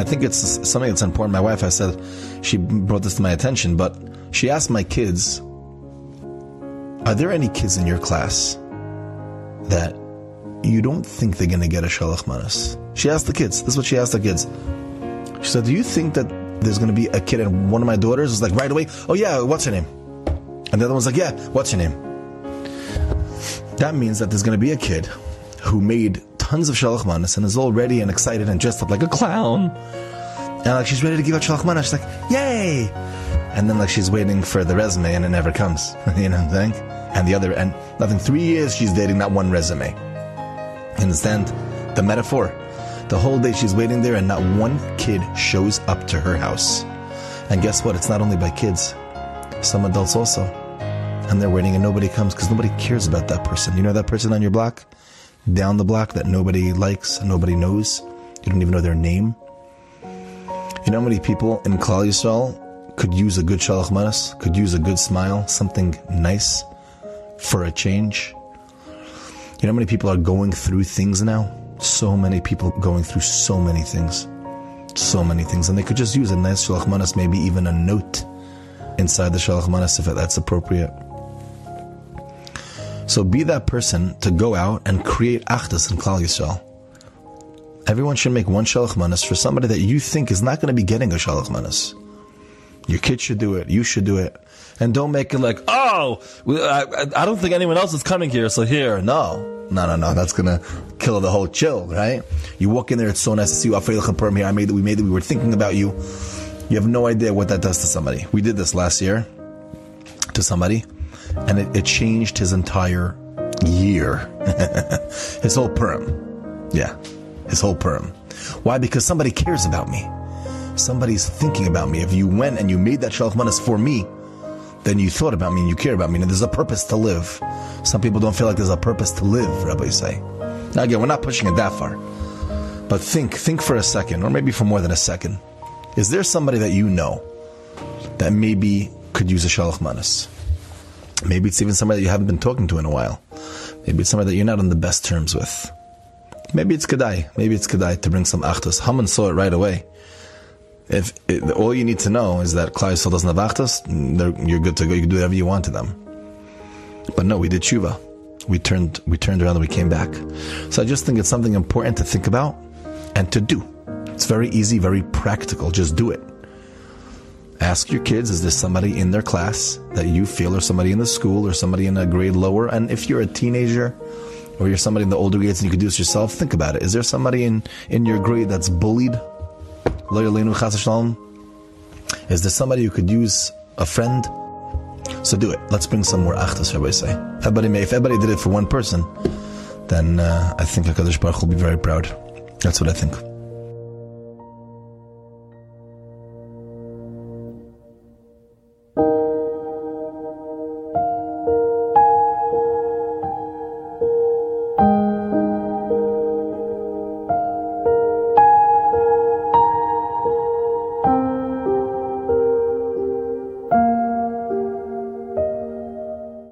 I think it's something that's important. My wife, I said, she brought this to my attention, but she asked my kids, are there any kids in your class that you don't think they're going to get a Shalach Manas? She asked the kids. This is what she asked the kids. She said, do you think that there's going to be a kid, and one of my daughters was like right away, oh yeah, what's her name? And the other one's like, yeah, what's her name? That means that there's going to be a kid who made tons of Shalach Manas and is all ready and excited and dressed up like a clown. And like she's ready to give out Shalach Manas. She's like, yay! And then like she's waiting for the resume and it never comes. You know what I'm saying? And the other, and nothing, 3 years she's dating that one resume. Understand the metaphor? The whole day she's waiting there and not one kid shows up to her house. And guess what? It's not only by kids. Some adults also. And they're waiting and nobody comes because nobody cares about that person. You know that person on your block? Down the block that nobody likes and nobody knows? You don't even know their name? You know how many people in Klal Yisrael could use a good Shalach Manas, could use a good smile, something nice for a change? You know how many people are going through things now? So many people going through so many things. So many things. And they could just use a nice Shalach Manas, maybe even a note inside the Shalach Manas if that's appropriate. So be that person to go out and create Achdus in Klal Yisrael. Everyone should make one Shalach Manas for somebody that you think is not going to be getting a Shalach Manas. Your kid should do it. You should do it. And don't make it like, oh, I don't think anyone else is coming here, so here. No. That's going to kill the whole chill, right? You walk in there, it's so nice to see you. Here, we were thinking about you. You have no idea what that does to somebody. We did this last year to somebody, and it changed his entire year. His whole Purim. Yeah, his whole Purim. Why? Because somebody cares about me. Somebody's thinking about me. If you went and you made that Shalach Manas for me, then you thought about me and you care about me, and there's a purpose to live. Some people don't feel like there's a purpose to live, rabbis say. Now again, we're not pushing it that far. But think for a second, or maybe for more than a second. Is there somebody that you know that maybe could use a Shalach Manas? Maybe it's even somebody that you haven't been talking to in a while. Maybe it's somebody that you're not on the best terms with. Maybe it's Kedai to bring some Achdus. Haman saw it right away. All you need to know is that Klal Yisrael doesn't have Achdus, you're good to go. You can do whatever you want to them. But no, we did tshuva. We turned around and we came back. So I just think it's something important to think about and to do. It's very easy, very practical. Just do it. Ask your kids, is there somebody in their class that you feel, or somebody in the school, or somebody in a grade lower? And if you're a teenager, or you're somebody in the older grades and you can do this yourself, think about it. Is there somebody in your grade that's bullied? Lo yaleinu chas v'shalom? Is there somebody who could use a friend? So do it. Let's bring some more Achdus, Rabbi say. If everybody did it for one person, then I think HaKadosh Baruch Hu will be very proud. That's what I think.